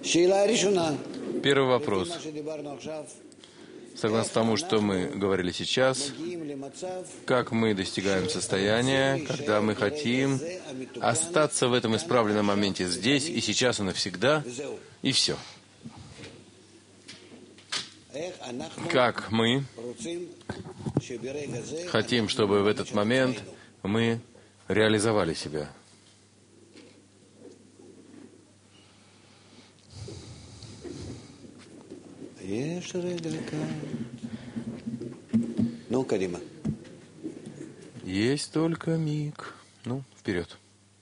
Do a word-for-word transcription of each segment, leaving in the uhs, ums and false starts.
Первый вопрос. Согласно тому, что мы говорили сейчас, как мы достигаем состояния, когда мы хотим остаться в этом исправленном моменте здесь и сейчас и навсегда, и все. Как мы хотим, чтобы в этот момент мы реализовали себя. Есть только миг. Ну, вперед.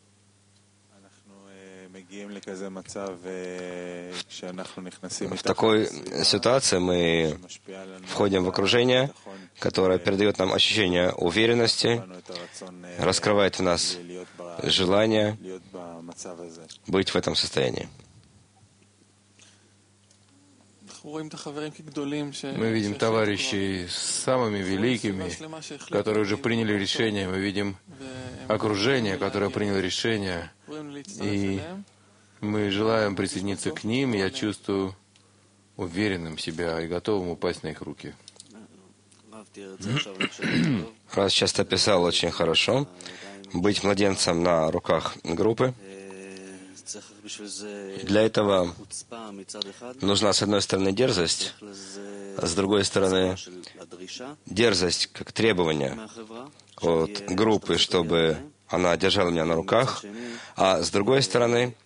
В такой ситуации мы входим в окружение, которое передает нам ощущение уверенности, раскрывает в нас желание быть в этом состоянии. Мы видим товарищей с самыми великими, которые уже приняли решение. Мы видим окружение, которое приняло решение. И мы желаем присоединиться к ним. Я чувствую уверенным себя и готовым упасть на их руки. Рас часто описал очень хорошо. Быть младенцем на руках группы. Для этого нужна, с одной стороны, дерзость, а с другой стороны, дерзость как требование от группы, чтобы она держала меня на руках, а с другой стороны,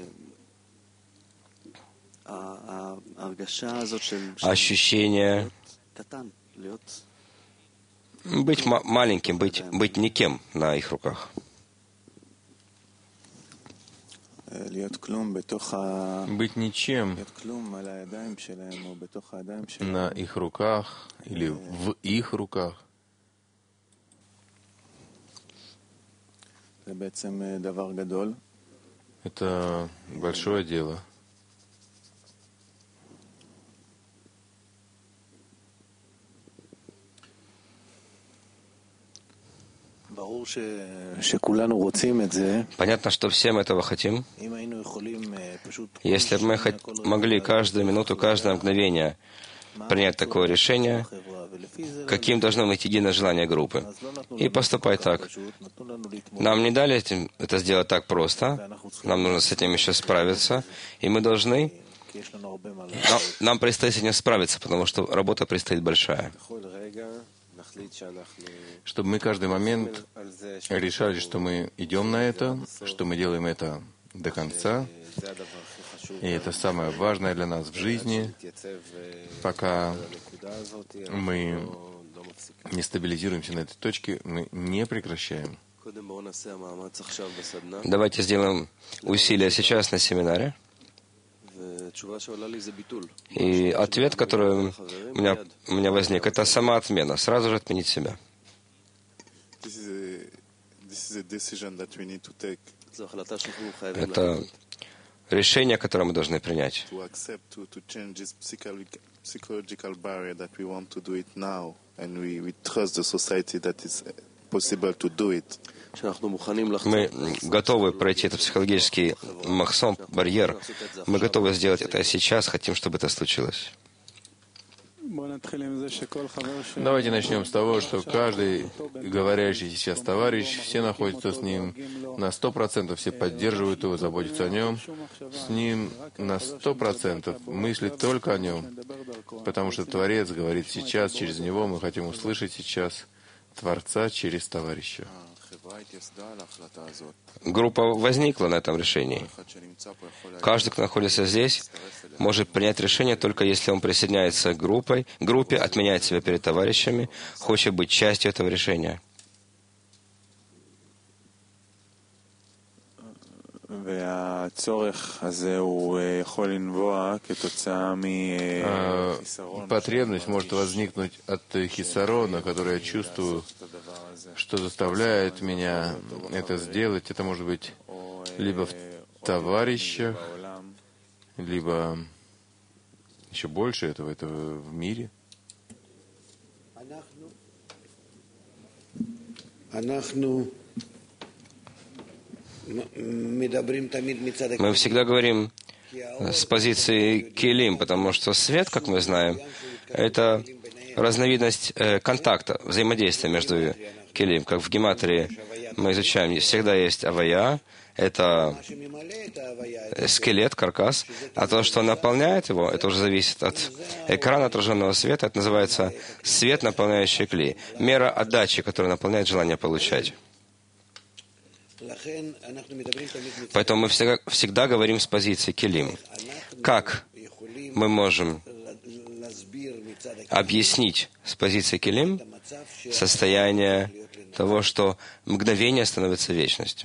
ощущение быть ма- маленьким, быть, быть никем на их руках. Быть ничем на их руках или в их руках. Это большое дело. Понятно, что всем этого хотим. Если бы мы хот- могли каждую минуту, каждое мгновение принять такое решение, каким должно быть единое желание группы, и поступать так. Нам не дали этим, это сделать так просто, нам нужно с этим еще справиться, и мы должны, нам, нам предстоит с этим справиться, потому что работа предстоит большая. Чтобы мы каждый момент решали, что мы идем на это, что мы делаем это до конца. И это самое важное для нас в жизни, пока мы не стабилизируемся на этой точке, мы не прекращаем. Давайте сделаем усилия сейчас на семинаре. И ответ, который у меня, у меня возник, это самоотмена. Сразу же отменить себя. Это решение, которое мы должны принять. Мы готовы пройти этот психологический махсон, барьер. Мы готовы сделать это сейчас, хотим, чтобы это случилось. Давайте начнем с того, что каждый говорящий сейчас товарищ, все находятся с ним на сто процентов, все поддерживают его, заботятся о нем. С ним на сто процентов мыслит только о нем, потому что Творец говорит сейчас, через него мы хотим услышать сейчас Творца через товарища. Группа возникла на этом решении. Каждый, кто находится здесь, может принять решение только если он присоединяется к группе, группе, отменяет себя перед товарищами, хочет быть частью этого решения. Потребность может возникнуть от хисарона, который я чувствую, что заставляет меня это сделать. Это может быть либо в товарищах, либо еще больше этого, этого в мире. Мы всегда говорим с позиции келим, потому что свет, как мы знаем, это разновидность э, контакта, взаимодействия между келим. Как в гематрии мы изучаем, всегда есть авая, это скелет, каркас, а то, что наполняет его, это уже зависит от экрана отраженного света, это называется свет, наполняющий клей. Мера отдачи, которая наполняет желание получать. Поэтому мы всегда, всегда говорим с позиции келим. Как мы можем объяснить с позиции келим состояние того, что мгновение становится вечностью?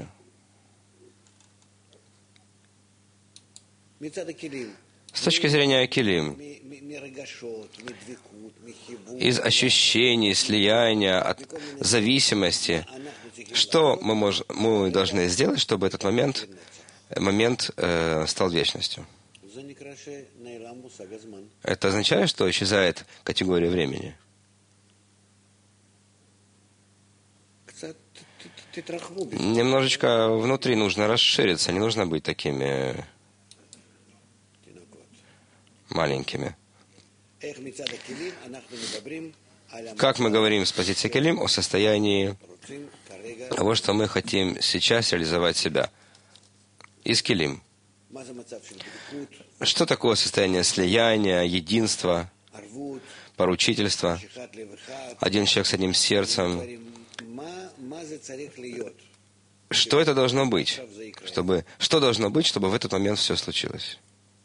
С точки зрения келим, из ощущений, слияния, от зависимости, что мы, мож, мы должны сделать, чтобы этот момент, момент э, стал вечностью? Это означает, что исчезает категория времени. Немножечко внутри нужно расшириться, не нужно быть такими маленькими. Как мы говорим с позиции келим о состоянии того, что мы хотим сейчас реализовать себя из келим? Что такое состояние слияния, единства, поручительства? Один человек с одним сердцем. Что это должно быть? Чтобы, что должно быть, чтобы в этот момент все случилось?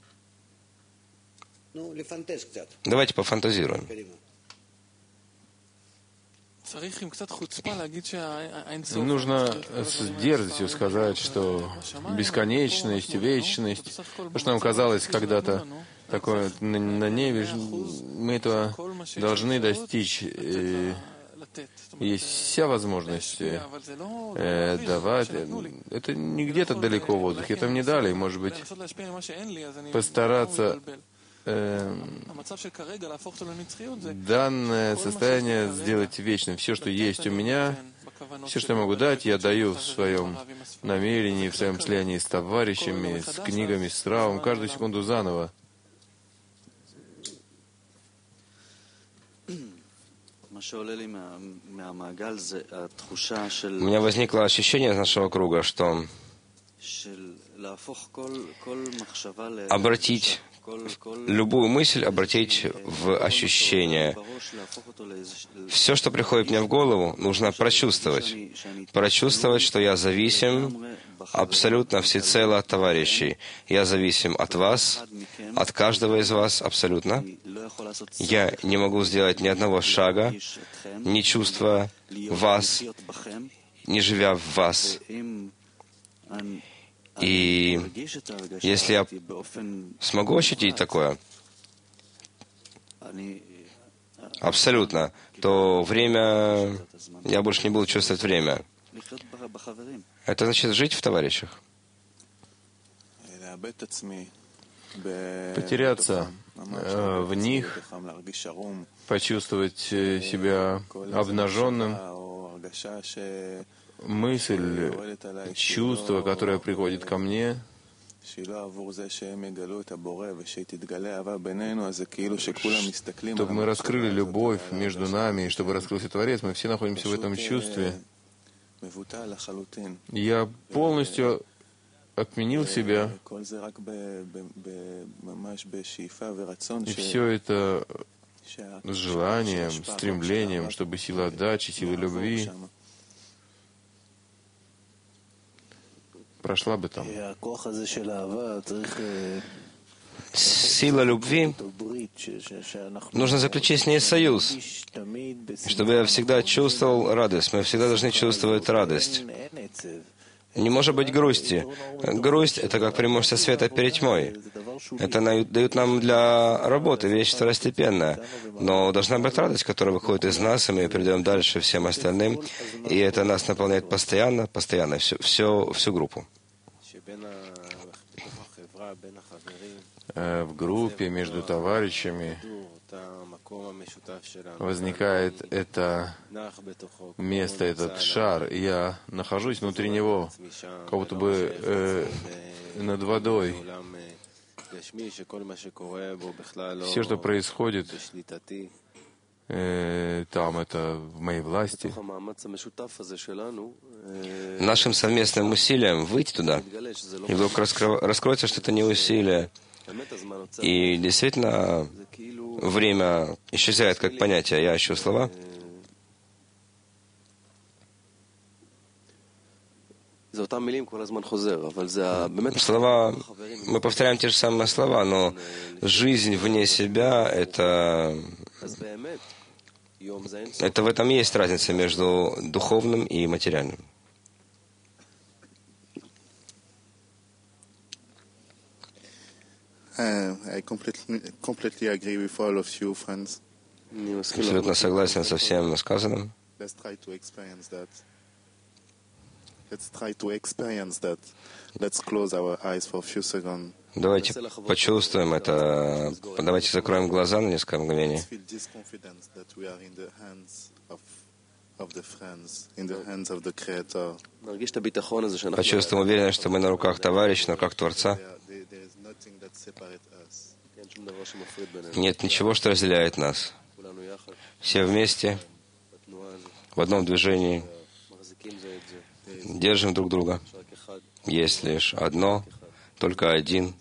Давайте пофантазируем. Нужно с дерзостью сказать, что бесконечность, вечность, то, что нам казалось когда-то такое на, на небе, мы этого должны достичь. И есть вся возможность э, давать. Это не где-то далеко в воздухе, это мне дали. Может быть, постараться данное состояние сделать вечным. Все, что есть у меня, все, что я могу дать, я даю в своем намерении, в своем слиянии с товарищами, с книгами, с травом, каждую секунду заново. У меня возникло ощущение из нашего круга, что обратить любую мысль, обратить в ощущение. Все, что приходит мне в голову, нужно прочувствовать. Прочувствовать, что я зависим абсолютно всецело от товарищей. Я зависим от вас, от каждого из вас абсолютно. Я не могу сделать ни одного шага, не чувствуя вас, не живя в вас. И если я смогу ощутить такое, абсолютно, то время, я больше не буду чувствовать время. Это значит жить в товарищах. Потеряться э, в них, почувствовать себя обнаженным. Мысль, чувство, которое приходит ко мне, чтобы мы раскрыли любовь между нами, и чтобы раскрылся Творец, мы все находимся в этом чувстве. Я полностью отменил себя, и все это с желанием, стремлением, чтобы сила отдачи, сила любви прошла бы там. Сила любви, нужно заключить с ней союз, чтобы я всегда чувствовал радость. Мы всегда должны чувствовать радость. Не может быть грусти. Грусть — это как преимущество света перед тьмой. Это дают нам для работы, вещь второстепенная. Но должна быть радость, которая выходит из нас, и мы передаем дальше всем остальным. И это нас наполняет постоянно, постоянно, всю, всю, всю группу. В группе, между товарищами возникает это место, этот шар, и я нахожусь внутри него, как будто бы э, над водой. Все, что происходит э, там, это в моей власти. Нашим совместным усилием выйти туда, и вдруг раскро... раскроется, что это не усилие. И действительно, время исчезает как понятие. Я ищу слова. Слова, мы повторяем те же самые слова, но жизнь вне себя, это, это в этом и есть разница между духовным и материальным. Абсолютно согласен со всем сказанным. Давайте почувствуем это. Давайте закроем глаза на несколько мгновений. Почувствуем уверенность, что мы на руках товарища, на руках Творца. Нет ничего, что разделяет нас. Все вместе, в одном движении, держим друг друга. Есть лишь одно, только один.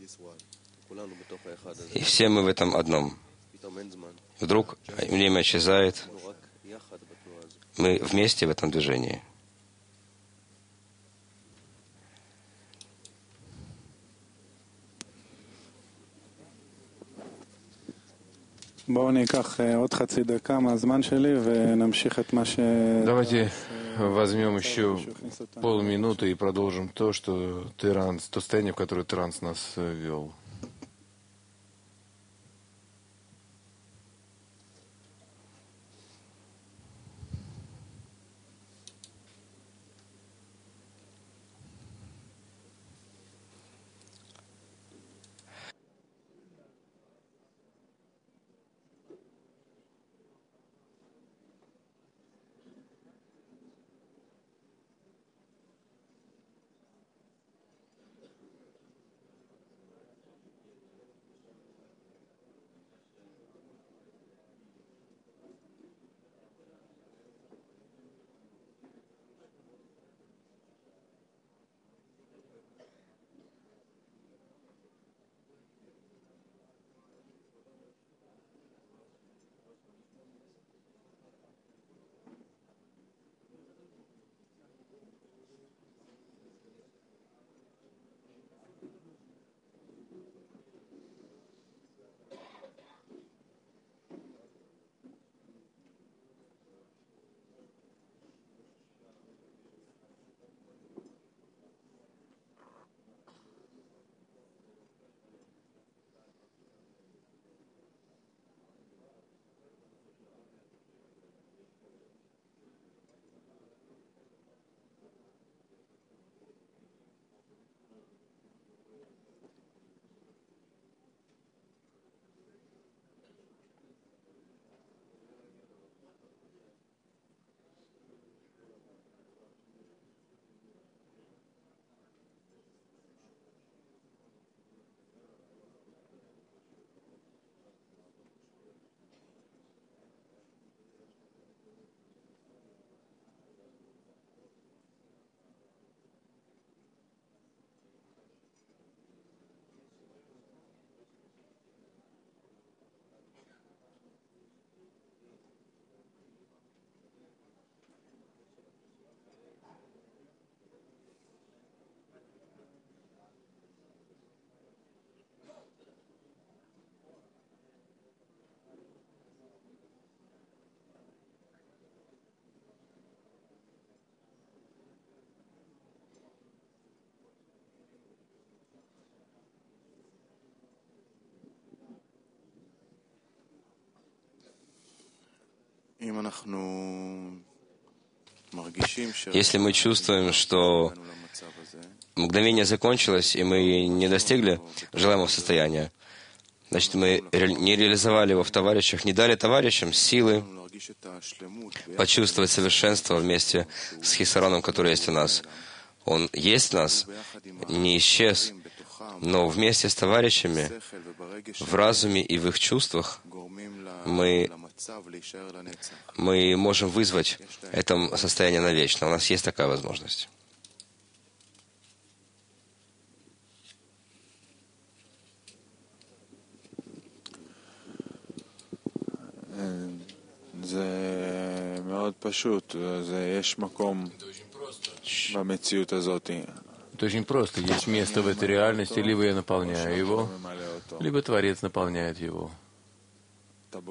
И все мы в этом одном. Вдруг время исчезает. Мы вместе в этом движении. Давайте возьмем еще полминуты и продолжим то, что транс, то состояние, в которое транс нас вел. Если мы чувствуем, что мгновение закончилось, и мы не достигли желаемого состояния, значит, мы не реализовали его в товарищах, не дали товарищам силы почувствовать совершенство вместе с хисароном, который есть у нас. Он есть в нас, не исчез, Но вместе с товарищами, в разуме и в их чувствах, мы, мы можем вызвать это состояние навечно. У нас есть такая возможность. Это очень просто. Есть место в этой реальности, либо я наполняю его, либо Творец наполняет его. О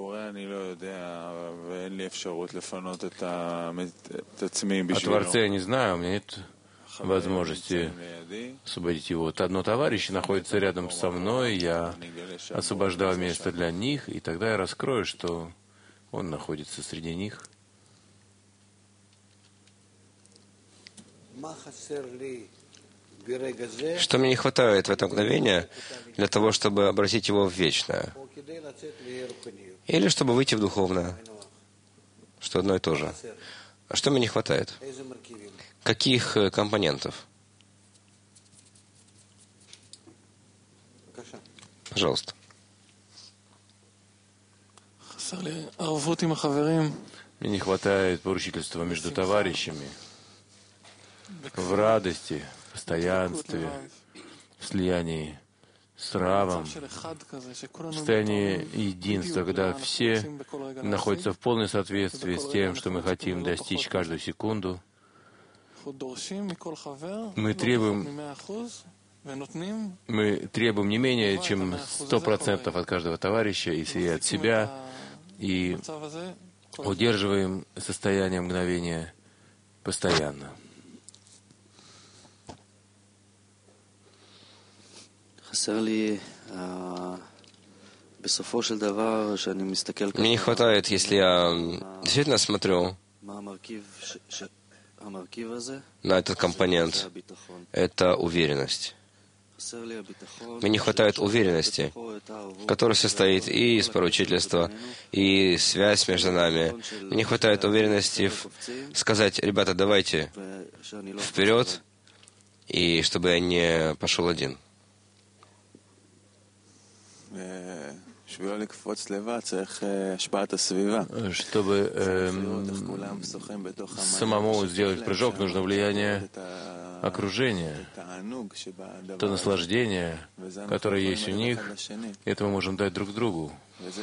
Творце я не знаю, у меня нет возможности освободить его. Но товарищи находятся рядом со мной, я освобождаю место для них, и тогда я раскрою, что он находится среди них. Что мне не хватает в это мгновение для того, чтобы обратить его в вечное? Или чтобы выйти в духовное? Что одно и то же. А что мне не хватает? Каких компонентов? Пожалуйста. Мне не хватает поручительства между товарищами в радости, в постоянстве, в слиянии с Равом, в состоянии единства, когда все находятся в полном соответствии с тем, что мы хотим достичь каждую секунду. Мы требуем, мы требуем не менее чем сто процентов от каждого товарища и от себя, и удерживаем состояние мгновения постоянно. Мне не хватает, если я действительно смотрю на этот компонент, это уверенность. Мне не хватает уверенности, которая состоит и из поручительства, и связь между нами. Мне не хватает уверенности сказать: ребята, давайте вперед, и чтобы я не пошел один. Чтобы э, самому сделать прыжок, нужно влияние окружения, то наслаждение, которое есть у них, это мы можем дать друг другу.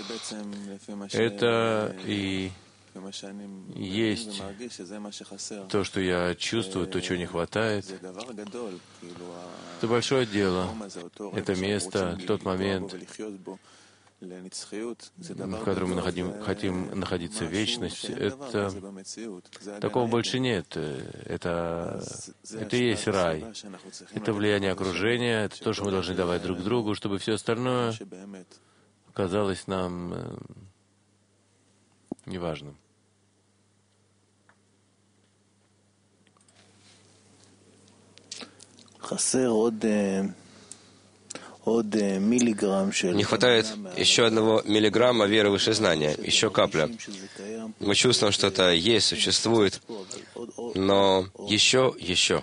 Это и есть то, что я чувствую, то, чего не хватает. Это большое дело. Это место, тот момент, в котором мы находим, хотим находиться в вечности. Это, такого больше нет. Это, это и есть рай. Это влияние окружения, это то, что мы должны давать друг другу, чтобы все остальное казалось нам э, неважным. Не хватает еще одного миллиграмма веры выше знания, еще капля. Мы чувствуем, что это есть, существует, но еще, еще.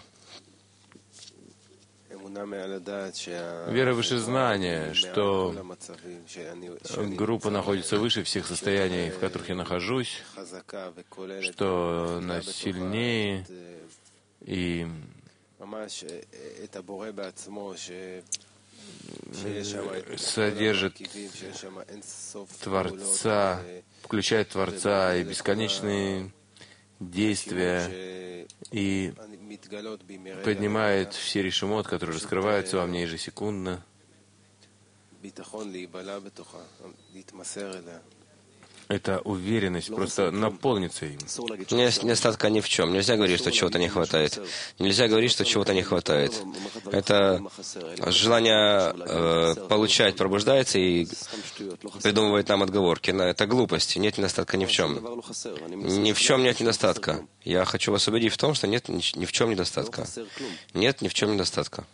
Вера выше знания, что группа находится выше всех состояний, в которых я нахожусь, что она сильнее и содержит Творца, включает Творца и бесконечные действия, и поднимает все решимот, которые раскрываются во мне ежесекундно. Эта уверенность просто наполнится им. Нет недостатка ни в чем. Нельзя говорить, что чего-то не хватает. Нельзя говорить, что чего-то не хватает. Это желание э, получать пробуждается и придумывает нам отговорки. Это глупость. Нет недостатка ни в чем. Ни в чем нет недостатка. Я хочу вас убедить в том, что нет ни в чем недостатка. Нет ни в чем недостатка.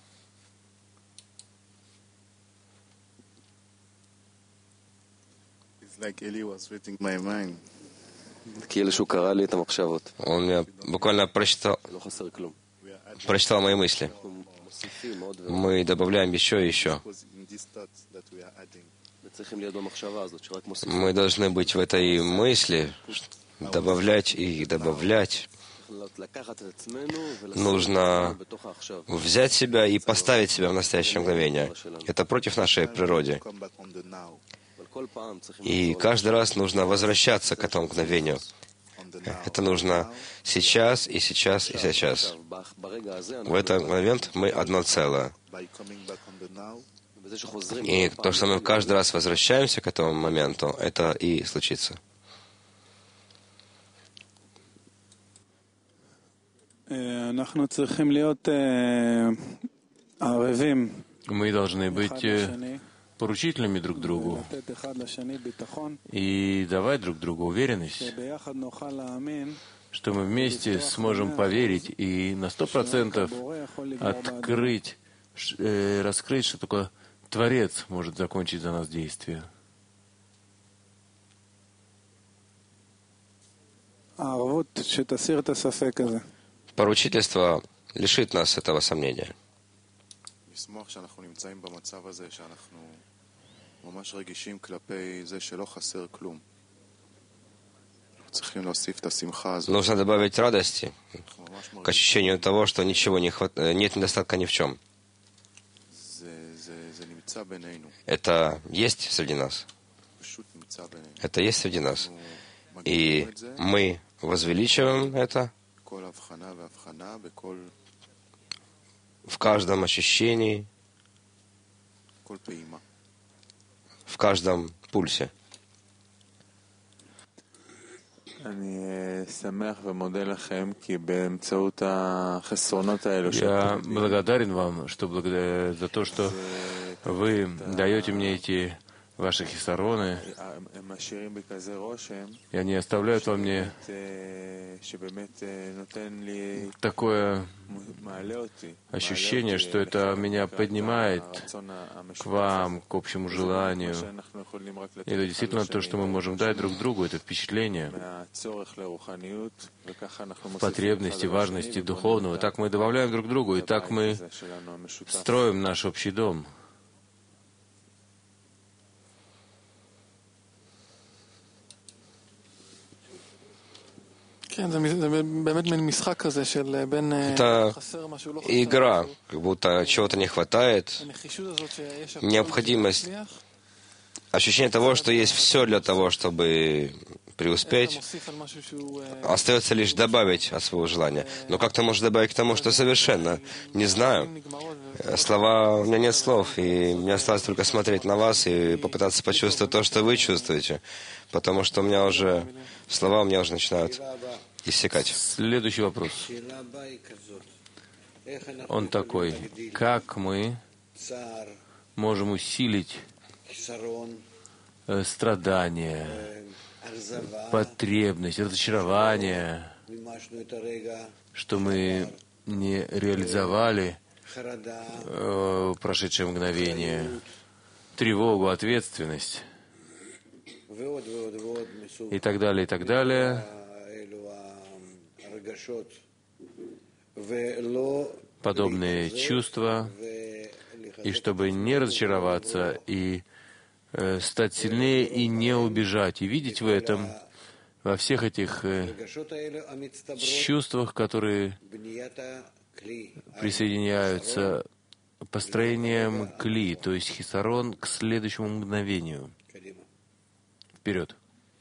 Он меня буквально прочитал, прочитал мои мысли. мы добавляем еще и еще. Мы должны быть в этой мысли, добавлять и добавлять. Нужно взять себя и поставить себя в настоящее мгновение. Это против нашей природы. И каждый раз нужно возвращаться к этому мгновению. Это нужно сейчас, и сейчас, и сейчас. В этот момент мы одно целое. И то, что мы каждый раз возвращаемся к этому моменту, это и случится. Мы должны быть поручителями друг другу и давать друг другу уверенность, что мы вместе сможем поверить и на сто процентов открыть, э, раскрыть, что только Творец может закончить за нас действие. Поручительство лишит нас этого сомнения. Нужно добавить радости к ощущению того, что ничего не хватает, нет недостатка ни в чем. Это есть среди нас. Это есть среди нас. И мы возвеличиваем это в каждом ощущении, в каждом пульсе. Я благодарен вам, что благодаря за то, что вы даете мне эти ваши хисароны, и они оставляют во мне такое ощущение, что это меня поднимает к вам, к общему желанию. И это действительно то, что мы можем дать друг другу, это впечатление потребности, важности духовного. Так мы добавляем друг другу, и так мы строим наш общий дом. Это игра, как будто чего-то не хватает, необходимость, ощущение того, что есть все для того, чтобы преуспеть. Остается лишь добавить от своего желания. Но как ты можешь добавить к тому, что совершенно не знаю? Слова, у меня нет слов, и мне осталось только смотреть на вас и попытаться почувствовать то, что вы чувствуете, потому что у меня уже слова у меня уже начинают иссякать. Следующий вопрос. Он такой: как мы можем усилить страдания, потребность, разочарование, что мы не реализовали э, прошедшее мгновение, тревогу, ответственность и так далее, и так далее. Подобные чувства, и чтобы не разочароваться, и э, стать сильнее, и не убежать, и видеть в этом, во всех этих э, чувствах, которые присоединяются построением кли, то есть хисарон, к следующему мгновению. Вперед.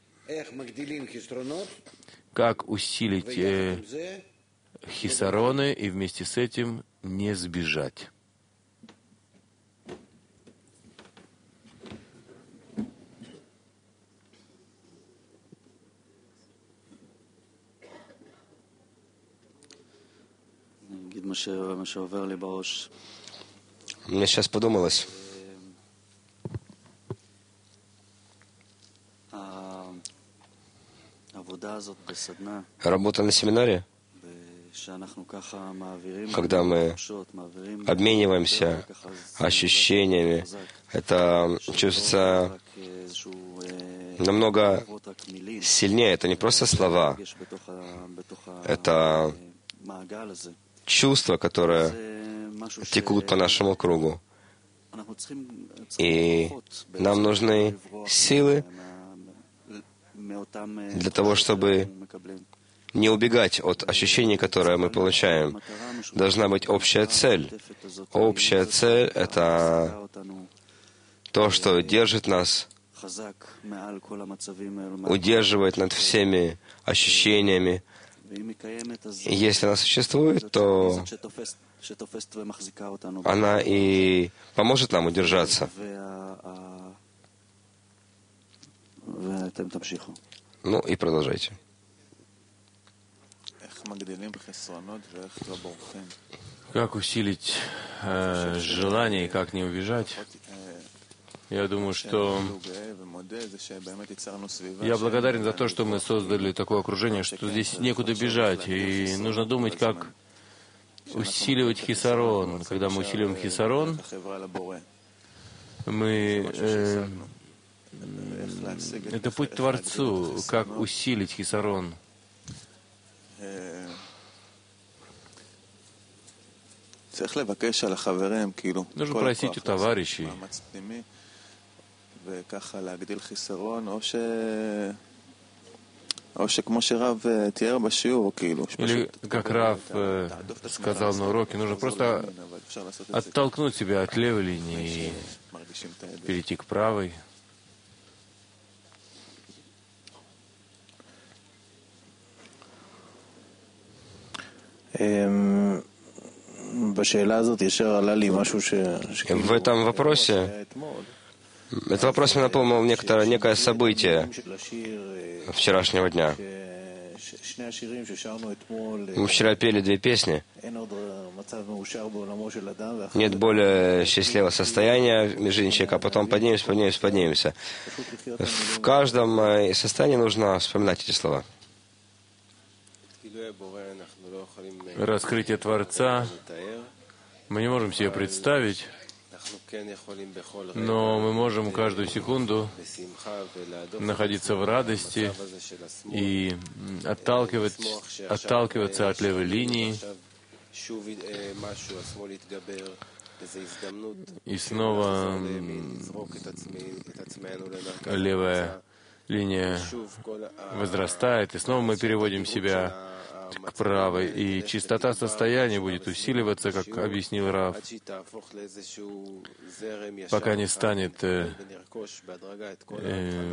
Как усилить э, хисароны и вместе с этим не сбежать. Мне сейчас подумалось, работа на семинаре, когда мы обмениваемся ощущениями, это чувствуется намного сильнее. Это не просто слова, это чувство, которое текут по нашему кругу. И нам нужны силы для того, чтобы не убегать от ощущений, которые мы получаем. Должна быть общая цель. Общая цель — это то, что держит нас, удерживает над всеми ощущениями. И если она существует, то она и поможет нам удержаться. Ну и продолжайте. Как усилить э, желание и как не убежать? Я думаю, что я благодарен за то, что мы создали такое окружение, что здесь некуда бежать, и нужно думать, как усиливать хисарон. Когда мы усиливаем хисарон, мы э, это путь к Творцу, как усилить хисарон. Нужно просить у товарищей. Или, как Рав э, сказал на уроке, нужно просто оттолкнуть себя от левой линии и перейти к правой. В этом вопросе, этот вопрос мне напомнил некоторое, некое событие вчерашнего дня. Мы вчера пели две песни. Нет более счастливого состояния в жизни человека, а потом поднимемся, поднимемся, поднимемся. В каждом состоянии нужно вспоминать эти слова. Раскрытие Творца мы не можем себе представить, но мы можем каждую секунду находиться в радости и отталкивать, отталкиваться от левой линии и снова левая линия возрастает, и снова мы переводим себя к правой, и чистота состояния будет усиливаться, как объяснил Рав, пока не станет э, э,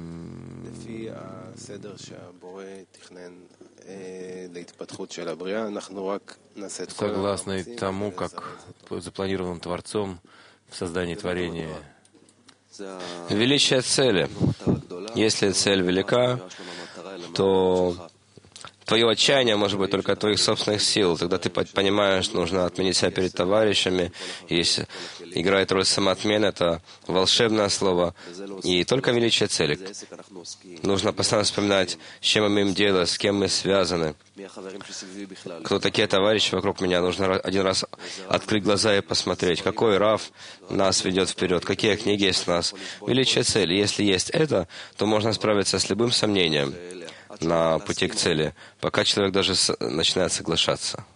согласной тому, как запланирован Творцом в создании творения. Величие цели. Если цель велика, то твое отчаяние может быть только от твоих собственных сил. Тогда ты понимаешь, нужно отменить себя перед товарищами. Если играет роль самоотмен, это волшебное слово. И только величие цели. Нужно постоянно вспоминать, с чем мы имеем дело, с кем мы связаны. Кто такие товарищи вокруг меня. Нужно один раз открыть глаза и посмотреть, какой Рав нас ведет вперед, какие книги есть у нас. Величие цели. Если есть это, то можно справиться с любым сомнением на пути к цели, пока человек даже с, начинает соглашаться.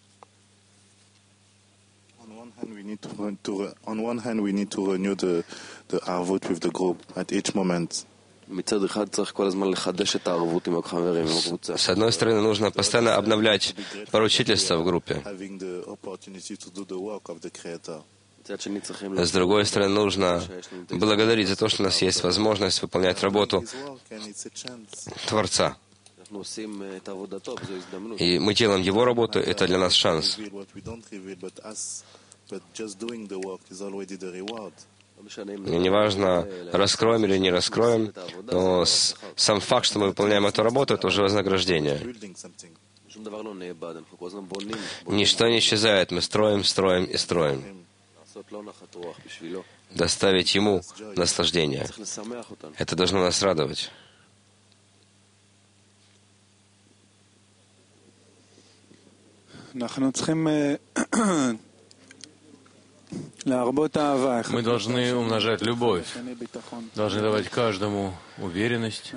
С одной стороны, нужно постоянно обновлять поручительство в группе. С другой стороны, нужно благодарить за то, что у нас есть возможность выполнять работу Творца. И мы делаем Его работу, это для нас шанс. И неважно, раскроем или не раскроем, но сам факт, что мы выполняем эту работу, это уже вознаграждение. Ничто не исчезает, мы строим, строим и строим. Доставить Ему наслаждение. Это должно нас радовать. Мы должны умножать любовь, должны давать каждому уверенность,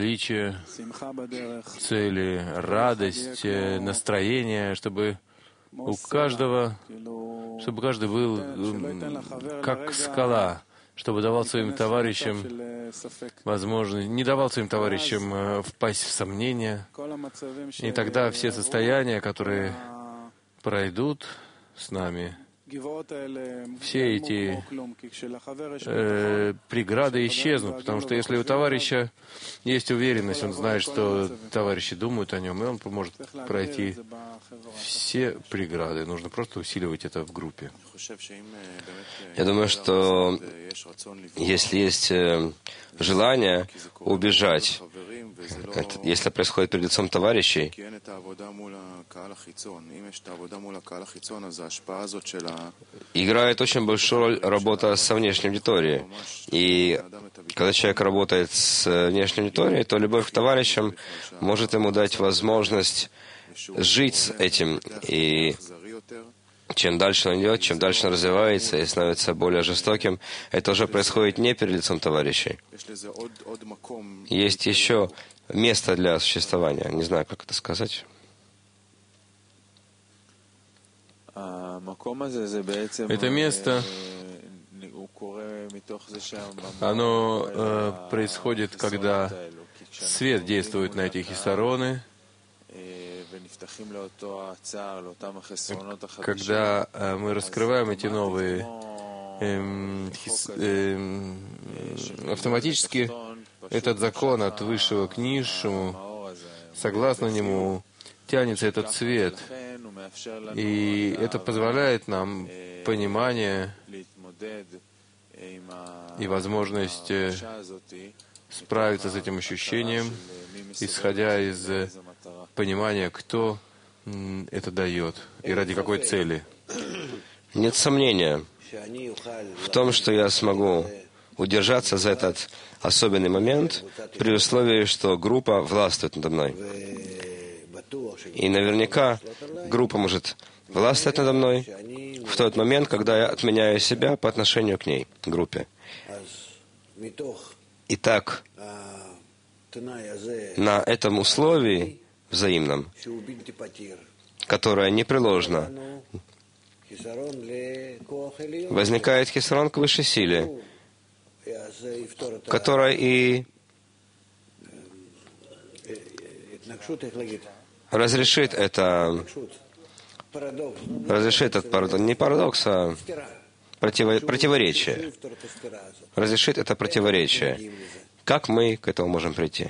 величие, цели, радость, настроение, чтобы у каждого, чтобы каждый был как скала, чтобы давал своим товарищам возможность, не давал своим товарищам впасть в сомнения. И тогда все состояния, которые пройдут с нами, все эти э, преграды исчезнут, потому что если у товарища есть уверенность, он знает, что товарищи думают о нем, и он может пройти все преграды. Нужно просто усиливать это в группе. Я думаю, что если есть желание убежать, это, если происходит перед лицом товарищей, играет очень большую роль работа со внешней аудиторией. И когда человек работает с внешней аудиторией, то любовь к товарищам может ему дать возможность жить с этим. И чем дальше он идет, чем дальше он развивается и становится более жестоким, это уже происходит не перед лицом товарищей. Есть еще место для существования. Не знаю, как это сказать. Это место, оно э, происходит, когда свет действует на эти хисароны, когда э, мы раскрываем эти новые э, хис, э, автоматически этот закон от высшего к низшему, согласно нему, тянется этот свет. И это позволяет нам понимание и возможность справиться с этим ощущением, исходя из понимания, кто это дает и ради какой цели. Нет сомнения в том, что я смогу удержаться за этот особенный момент при условии, что группа властвует надо мной. И наверняка группа может властвовать надо мной в тот момент, когда я отменяю себя по отношению к ней, группе. Итак, на этом условии взаимном, которое непреложно, возникает хисарон к высшей силе, которая и разрешит это, разрешит этот парадокс, не парадокс, а противо, противоречие. Разрешит это противоречие. Как мы к этому можем прийти?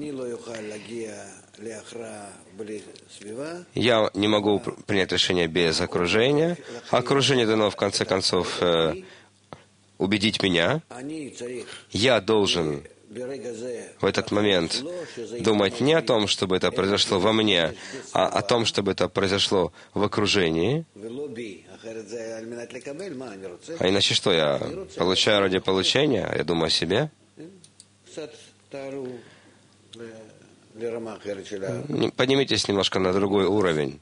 Я не могу принять решение без окружения. Окружение дано, в конце концов, э, убедить меня. Я должен в этот момент думать не о том, чтобы это произошло во мне, а о том, чтобы это произошло в окружении. А иначе что, я получаю ради получения, я думаю о себе? Поднимитесь немножко на другой уровень.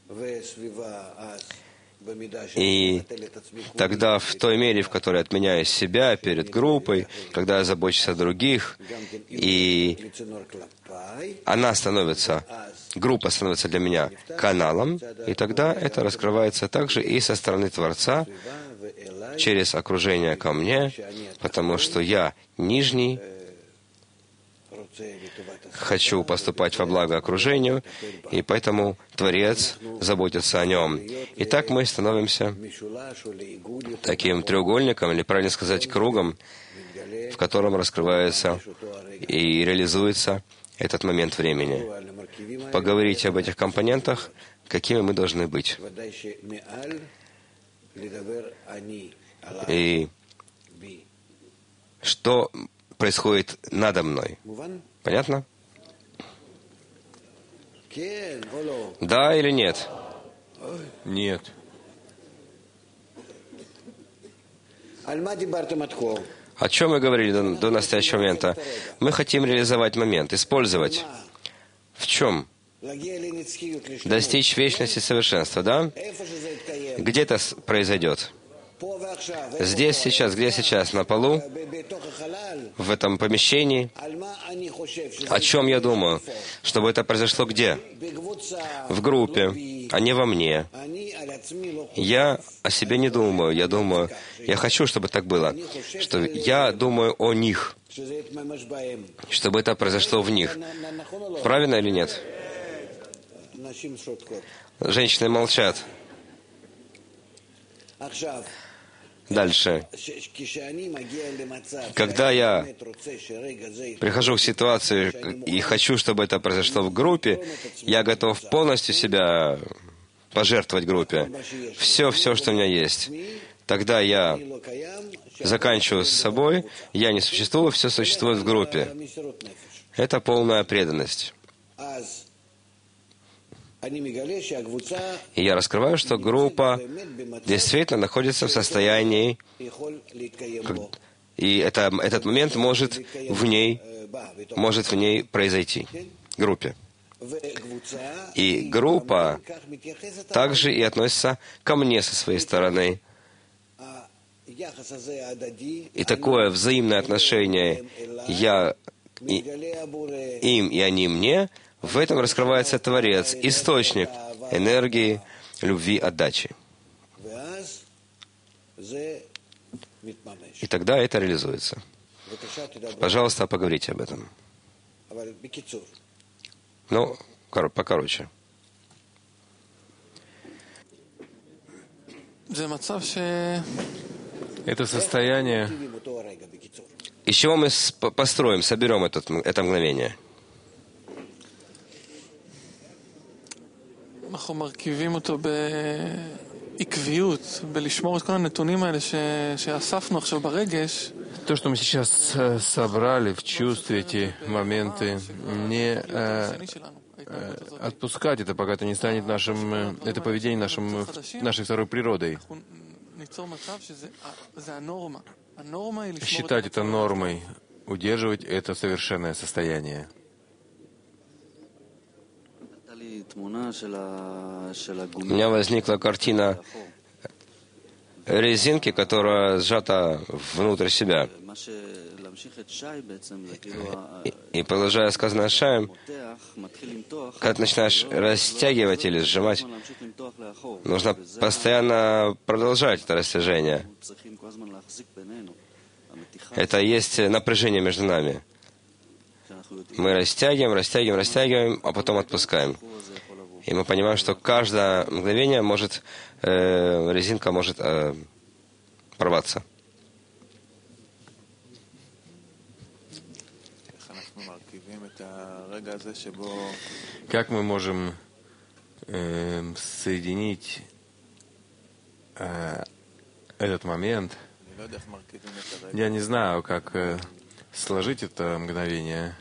И тогда в той мере, в которой отменяю себя перед группой, когда я забочусь о других, и она становится, группа становится для меня каналом, и тогда это раскрывается также и со стороны Творца, через окружение ко мне, потому что я нижний, хочу поступать во благо окружению, и поэтому Творец заботится о нем. И так мы становимся таким треугольником, или правильно сказать, кругом, в котором раскрывается и реализуется этот момент времени. Поговорите об этих компонентах, какими мы должны быть. И что происходит надо мной. Понятно? Да или нет? Нет. О чем мы говорили до, до настоящего момента? Мы хотим реализовать момент, использовать. В чем? Достичь вечности совершенства, да? Где это произойдет? Здесь, сейчас, где сейчас? На полу? В этом помещении? О чем я думаю? Чтобы это произошло где? В группе, а не во мне. Я о себе не думаю, я думаю, я хочу, чтобы так было, что я думаю о них, чтобы это произошло в них. Правильно или нет? Женщины молчат. Дальше. Когда я прихожу в ситуацию и хочу, чтобы это произошло в группе, я готов полностью себя пожертвовать группе. Все, все, что у меня есть. Тогда я заканчиваю с собой, я не существую, все существует в группе. Это полная преданность. И я раскрываю, что группа действительно находится в состоянии, и это, этот момент может в ней, может в ней произойти, группе. И группа также и относится ко мне со своей стороны. И такое взаимное отношение я и, им и они мне, в этом раскрывается Творец, источник энергии, любви, отдачи. И тогда это реализуется. Пожалуйста, поговорите об этом. Ну, покороче. Это состояние. Из чего мы построим, соберем этот, это мгновение? То, что мы сейчас собрали в чувстве, эти моменты, не э, э, отпускать это, пока это не станет нашим, э, это поведение нашим, нашей второй природой. Считать это нормой, удерживать это совершенное состояние. У меня возникла картина резинки, которая сжата внутрь себя. И, и продолжая сказанное Шаем, когда ты начинаешь растягивать или сжимать, нужно постоянно продолжать это растяжение. Это есть напряжение между нами. Мы растягиваем, растягиваем, растягиваем, а потом отпускаем. И мы понимаем, что каждое мгновение может, э, резинка может э, порваться. Как мы можем э, соединить э, этот момент? Я не знаю, как э, сложить это мгновение.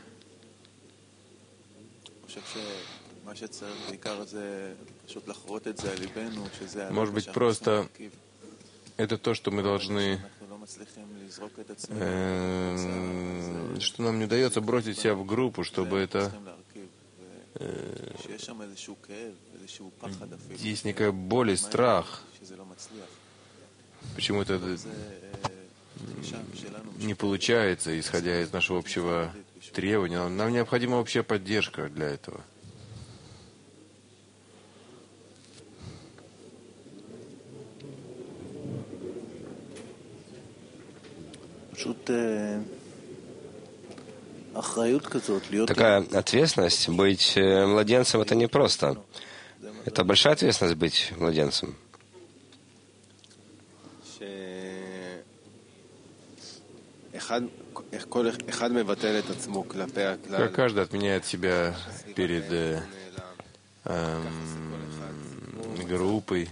Может быть, просто это то, что мы должны, э, что нам не удается бросить себя в группу, чтобы это э, есть некая боль и страх. Почему это не получается, исходя из нашего общего требования. Нам необходима общая поддержка для этого. Такая ответственность быть младенцем — это непросто. Это большая ответственность быть младенцем. Как каждый отменяет себя перед э, э, группой.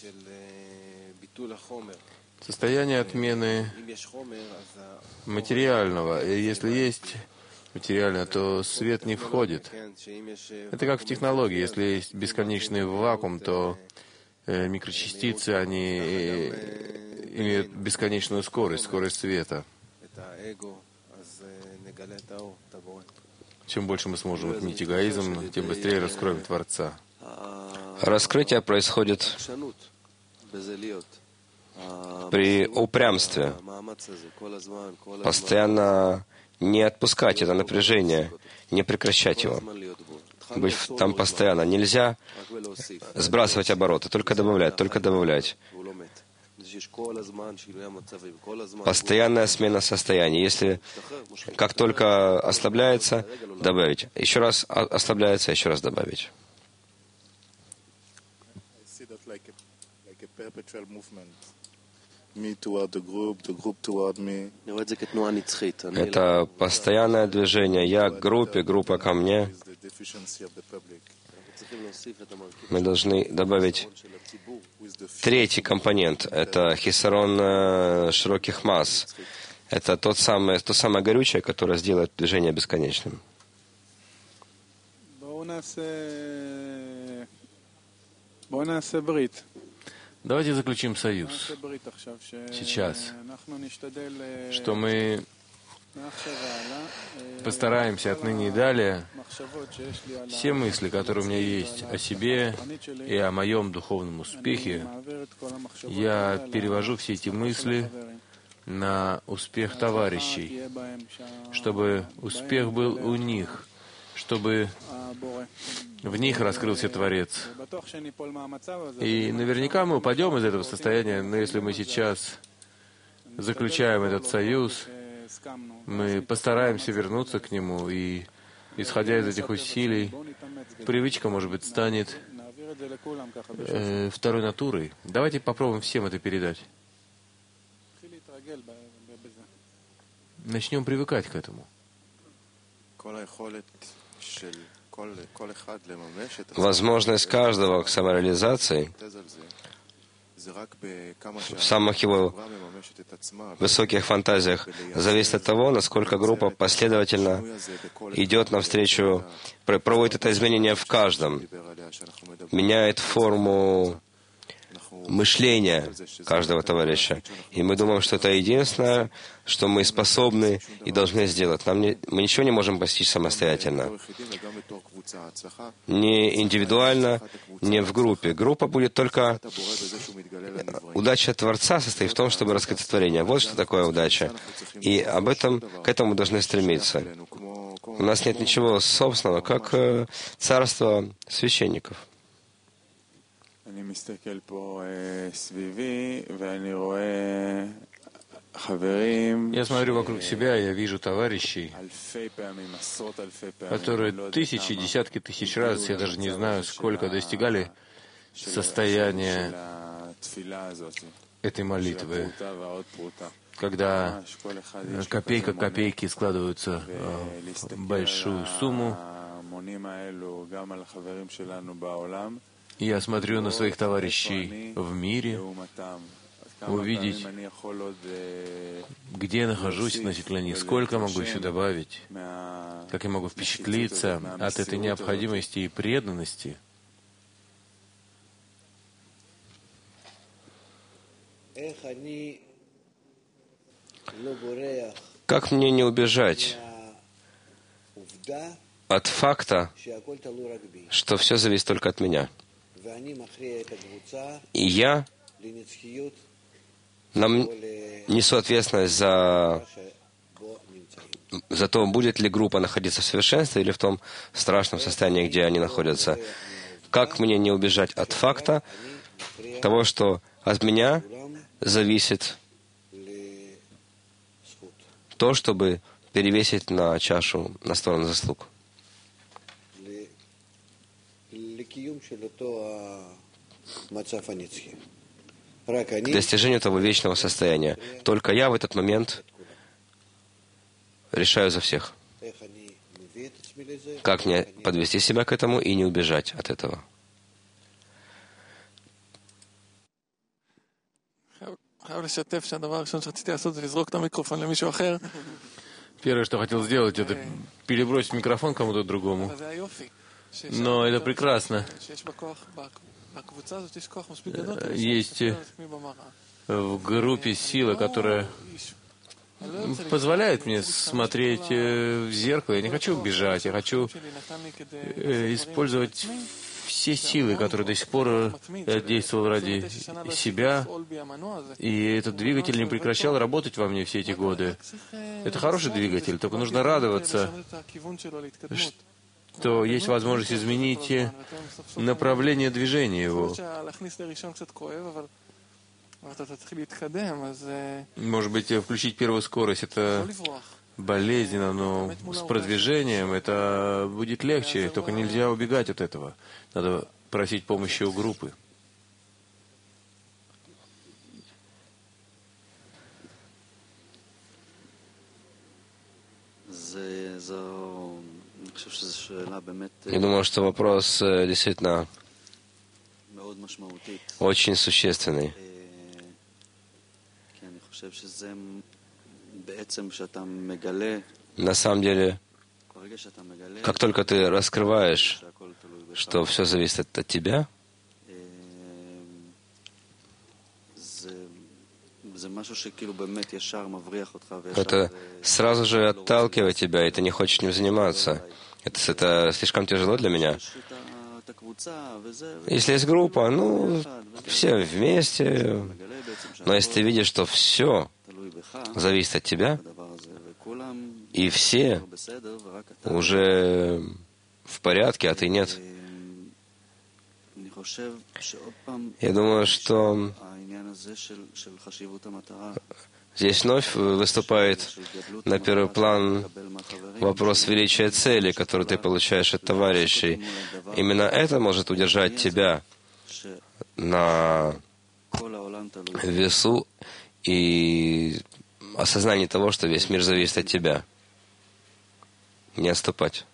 Состояние отмены материального. И если есть материальное, то свет не входит. Это как в технологии. Если есть бесконечный вакуум, то э, микрочастицы, они э, имеют бесконечную скорость, скорость света. Чем больше мы сможем отменить эгоизм, тем быстрее раскроем Творца. Раскрытие происходит при упрямстве. Постоянно не отпускать это напряжение, не прекращать его. быть там постоянно. Нельзя сбрасывать обороты, только добавлять, только добавлять. Постоянная смена состояний. Если как только ослабляется, добавить. Еще раз ослабляется, еще раз добавить. Это постоянное движение. Я к группе, группа ко мне. Мы должны добавить третий компонент. Это хисарон широких масс. Это тот самый, то самое горючее, которое сделает движение бесконечным. Давайте заключим союз сейчас, что мы постараемся отныне и далее все мысли, которые у меня есть о себе и о моем духовном успехе, я перевожу все эти мысли на успех товарищей, чтобы успех был у них, чтобы в них раскрылся Творец. И наверняка мы упадем из этого состояния, но если мы сейчас заключаем этот союз, мы постараемся вернуться к нему, и, исходя из этих усилий, привычка, может быть, станет э, второй натурой. Давайте попробуем всем это передать. Начнем привыкать к этому. Возможность каждого к самореализации в самых его высоких фантазиях зависит от того, насколько группа последовательно идет навстречу, проводит это изменение в каждом, меняет форму мышления каждого товарища. И мы думаем, что это единственное, что мы способны и должны сделать. Нам не, мы ничего не можем постичь самостоятельно. Не индивидуально, не в группе. Группа будет только... Удача Творца состоит в том, чтобы раскрыть творение. Вот что такое удача. И об этом, к этому должны стремиться. У нас нет ничего собственного, как царство священников. Я смотрю вокруг себя, я вижу товарищей, которые тысячи, десятки тысяч раз, я даже не знаю, сколько достигали состояния этой молитвы, когда копейка копейки складываются в большую сумму. Я смотрю на своих товарищей в мире, увидеть, где я нахожусь относительно них, сколько могу еще добавить, как я могу впечатлиться от этой необходимости и преданности. Как мне не убежать от факта, что все зависит только от меня? И я нам несу ответственность за, за то, будет ли группа находиться в совершенстве или в том страшном состоянии, где они находятся. Как мне не убежать от факта того, что от меня зависит то, чтобы перевесить на чашу, на сторону заслуг. К достижению того вечного состояния. Только я в этот момент решаю за всех. Как мне подвести себя к этому и не убежать от этого? Первое, что хотел сделать, это перебросить микрофон кому-то другому. Но это прекрасно. Есть в группе сила, которая позволяет мне смотреть в зеркало. Я не хочу бежать, я хочу использовать все силы, которые до сих пор я действовал ради себя, и этот двигатель не прекращал работать во мне все эти годы. Это хороший двигатель, только нужно радоваться, то есть возможность изменить направление движения его. Может быть, включить первую скорость — это болезненно, но с продвижением это будет легче, только нельзя убегать от этого. Надо просить помощи у группы. Я думаю, что вопрос действительно очень существенный. На самом деле, как только ты раскрываешь, что все зависит от тебя, это сразу же отталкивает тебя, и ты не хочешь этим заниматься. Это, это слишком тяжело для меня. Если есть группа, ну, все вместе. Но если ты видишь, что все зависит от тебя, и все уже в порядке, а ты нет. Я думаю, что здесь вновь выступает на первый план вопрос величия цели, который ты получаешь от товарищей. Именно это может удержать тебя на весу и осознании того, что весь мир зависит от тебя. Не отступать.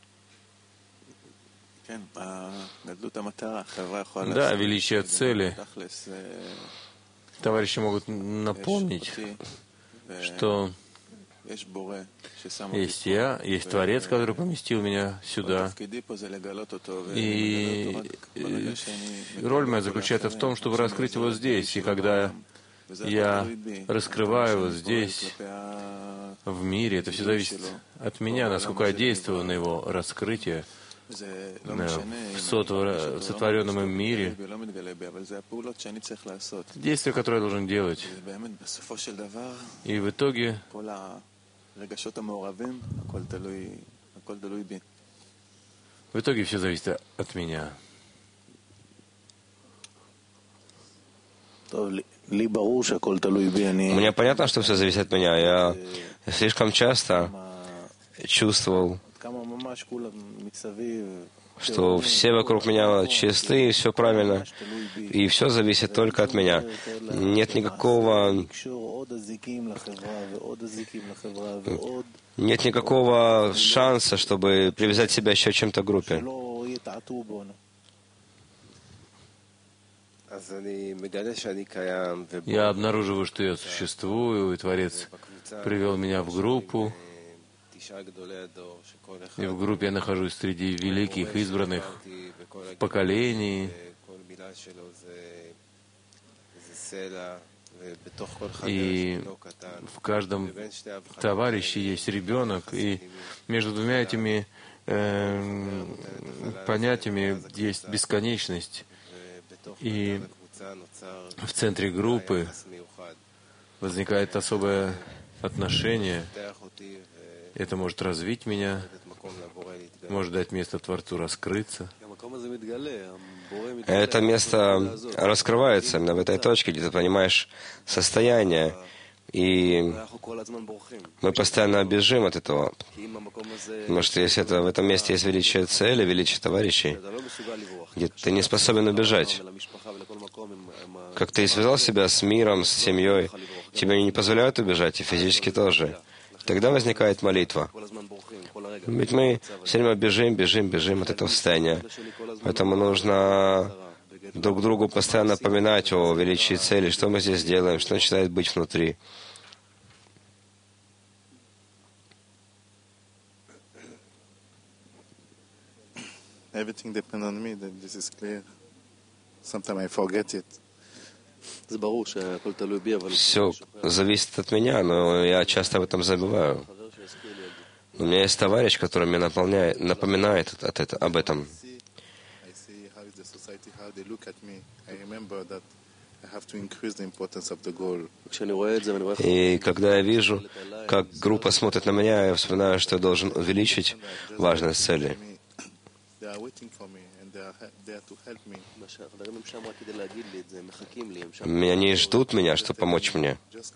Да, величие цели. Товарищи могут напомнить, что есть я, есть Творец, который поместил меня сюда. И роль моя заключается в том, чтобы раскрыть его здесь. И когда я раскрываю его здесь, в мире, это все зависит от меня, насколько я действую на его раскрытие в сотворенном им мире. Действия, которые я должен делать. И в итоге в итоге все зависит от меня. Мне понятно, что все зависит от меня. Я слишком часто чувствовал, что все вокруг меня чисты, и все правильно, и все зависит только от меня. Нет никакого, нет никакого шанса, чтобы привязать себя еще чем-то к группе. Я обнаруживаю, что я существую, и Творец привел меня в группу. И в группе я нахожусь среди великих, избранных поколений. И в каждом товарище есть ребенок, и между двумя этими э, понятиями есть бесконечность. И в центре группы возникает особое отношение. Это может развить меня, может дать место Творцу раскрыться. Это место раскрывается именно в этой точке, где ты понимаешь состояние. И мы постоянно бежим от этого. Потому что если это, в этом месте есть величие цели, величие товарищей, где ты не способен убежать. Как ты связал себя с миром, с семьей, тебе не позволяют убежать, и физически тоже. Тогда возникает молитва. Ведь мы все время бежим, бежим, бежим от этого состояния. Поэтому нужно друг другу постоянно напоминать о величии цели, что мы здесь делаем, что начинает быть внутри. Everything depends on me, that this is clear. Sometimes I forget it. Все зависит от меня, но я часто об этом забываю. У меня есть товарищ, который мне наполняет, напоминает от это, об этом. И когда я вижу, как группа смотрит на меня, я вспоминаю, что я должен увеличить важность цели. Они ждут меня, чтобы помочь мне.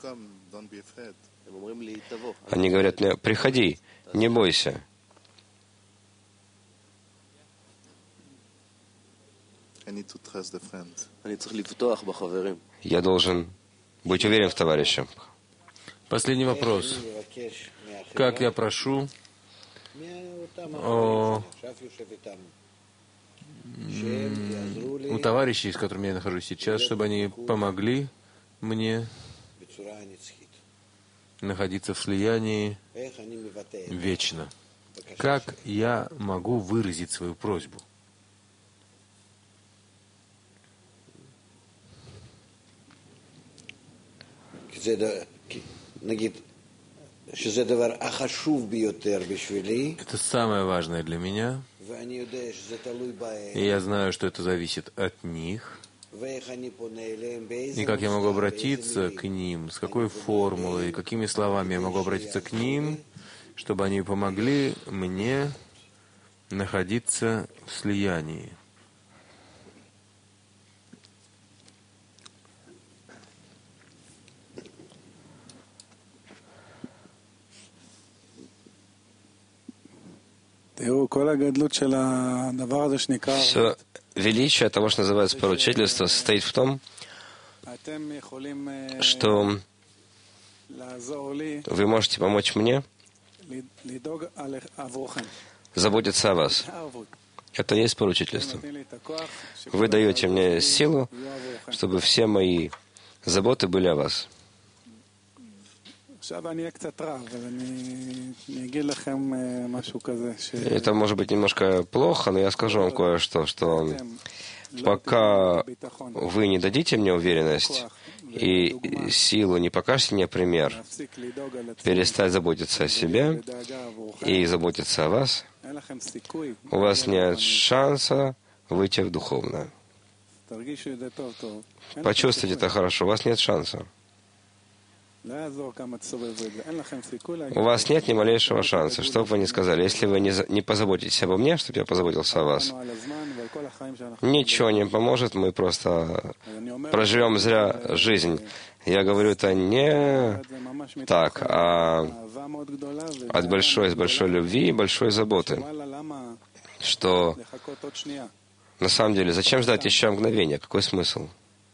Они говорят мне: приходи, не бойся. Я должен быть уверен в товарищах. Последний вопрос. Как я прошу о, у товарищей, с которыми я нахожусь сейчас, чтобы они помогли мне находиться в слиянии вечно. Как я могу выразить свою просьбу? Это самое важное для меня. И я знаю, что это зависит от них. И как я могу обратиться к ним, с какой формулой, какими словами я могу обратиться к ним, чтобы они помогли мне находиться в слиянии. Все величие того, что называется поручительство, состоит в том, что вы можете помочь мне заботиться о вас. Это и есть поручительство. Вы даете мне силу, чтобы все мои заботы были о вас. Это может быть немножко плохо, но я скажу вам кое-что, что пока вы не дадите мне уверенность и силу, не покажете мне пример, перестать заботиться о себе и заботиться о вас, у вас нет шанса выйти в духовное. Почувствуйте это хорошо, у вас нет шанса. У вас нет ни малейшего шанса, что бы вы ни сказали. Если вы не, за, не позаботитесь обо мне, чтобы я позаботился о вас, ничего не поможет, мы просто проживем зря жизнь. Я говорю это не так, а от большой, с большой любви и большой заботы, что на самом деле, зачем ждать еще мгновения? Какой смысл?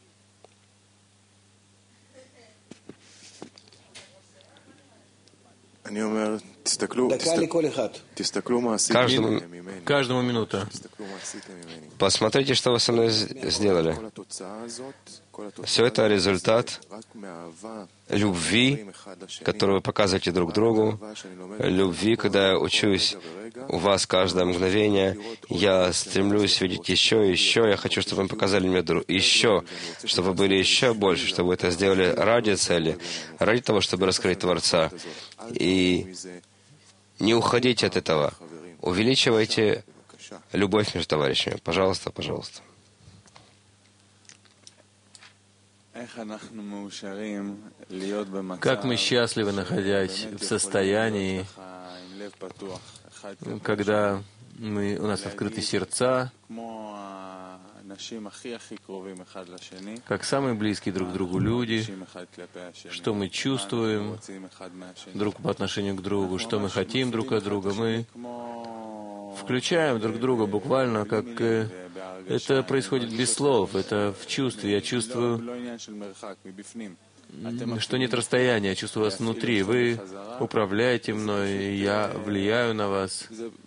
Каждому, каждому минута. Посмотрите, что вы со мной сделали. Все это результат любви, которую вы показываете друг другу, любви, когда я учусь у вас каждое мгновение, я стремлюсь видеть еще и еще, я хочу, чтобы вы показали мне еще, чтобы вы были еще больше, чтобы вы это сделали ради цели, ради того, чтобы раскрыть Творца. И не уходите от этого. Увеличивайте любовь между товарищами. Пожалуйста, пожалуйста. Как мы счастливы, находясь в состоянии, когда мы, у нас открыты сердца, как самые близкие друг к другу люди, что мы чувствуем друг по отношению к другу, что мы хотим друг от друга. Мы включаем друг друга буквально, как э, это происходит без слов, это в чувстве. Я чувствую, что нет расстояния, я чувствую вас внутри. Вы управляете мной, я влияю на вас.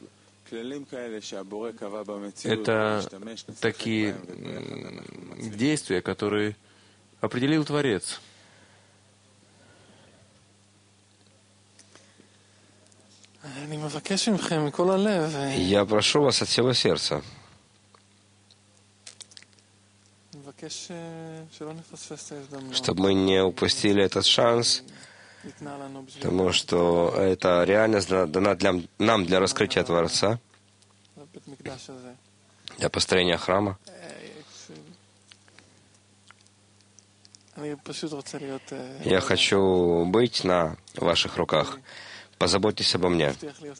Это такие действия, которые определил Творец. Я прошу вас от всего сердца, чтобы мы не упустили этот шанс, потому что это реальность дана для, нам для раскрытия Творца, для построения храма. Я хочу быть на ваших руках, позаботьтесь обо мне.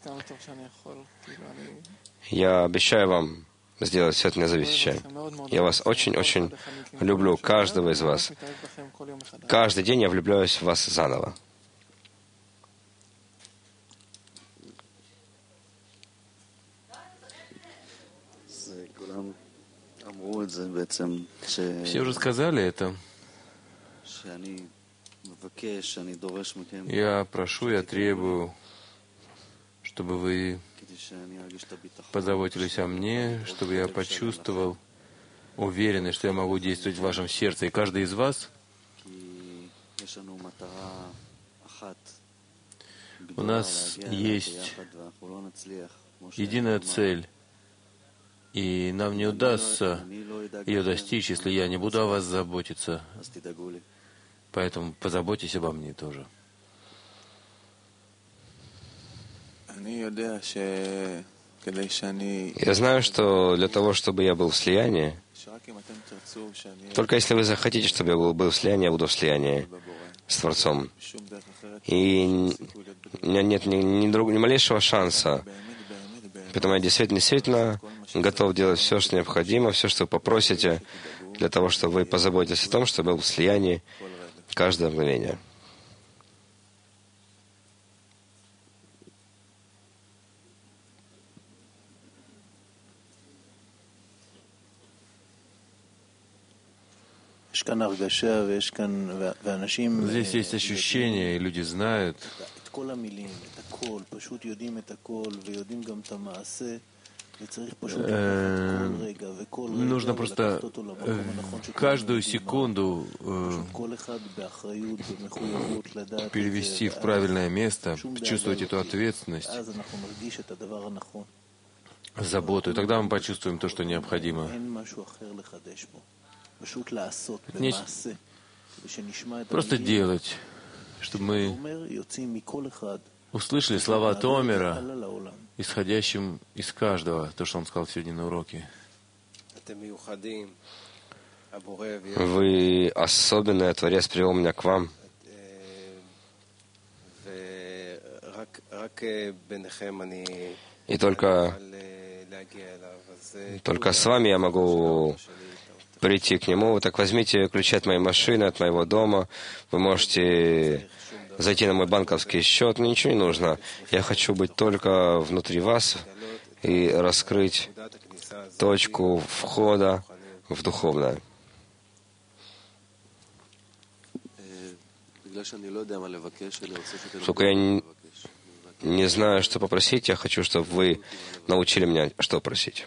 Я обещаю вам сделать все это независящее. Я вас очень-очень люблю, каждого из вас. Каждый день я влюбляюсь в вас заново. Все уже сказали это. Я прошу, я требую, чтобы вы позаботились о мне, чтобы я почувствовал уверенность, что я могу действовать в вашем сердце. И каждый из вас, у нас есть единая цель, и нам не удастся ее достичь, если я не буду о вас заботиться. Поэтому позаботьтесь обо мне тоже. Я знаю, что для того, чтобы я был в слиянии, только если вы захотите, чтобы я был, был в слиянии, я буду в слиянии с Творцом. И у меня нет ни, ни, друг, ни малейшего шанса. Поэтому я действительно, действительно готов делать все, что необходимо, все, что вы попросите, для того, чтобы вы позаботились о том, чтобы я был в слиянии каждое мгновение. Здесь есть ощущение, и люди знают. Э, нужно просто каждую секунду э, перевести в правильное место, чувствовать эту ответственность, заботу, и тогда мы почувствуем то, что необходимо. Не... Просто делать, чтобы мы услышали слова Томера, исходящим из каждого, то, что он сказал сегодня на уроке. Вы особенные, Творец привел меня к вам. И только, только с вами я могу прийти к Нему. Так возьмите ключи от моей машины, от моего дома. Вы можете зайти на мой банковский счет. Мне ничего не нужно. Я хочу быть только внутри вас и раскрыть точку входа в духовное. Поскольку я не, не знаю, что попросить, я хочу, чтобы вы научили меня, что просить.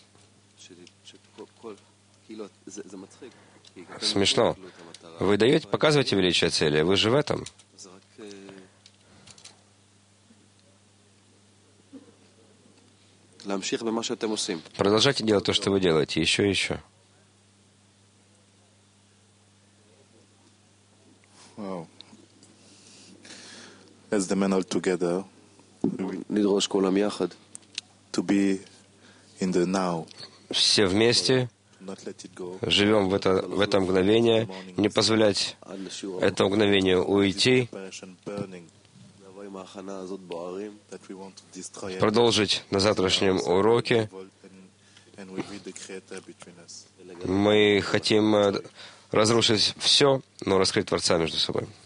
Смешно. Вы даете, показываете величие цели, вы же в этом. Продолжайте делать то, что вы делаете, еще и еще. Wow. As the men all together, to be in the now. Все вместе живем в это, в это мгновение, не позволять этому мгновению уйти, продолжить на завтрашнем уроке. Мы хотим разрушить все, но раскрыть Творца между собой.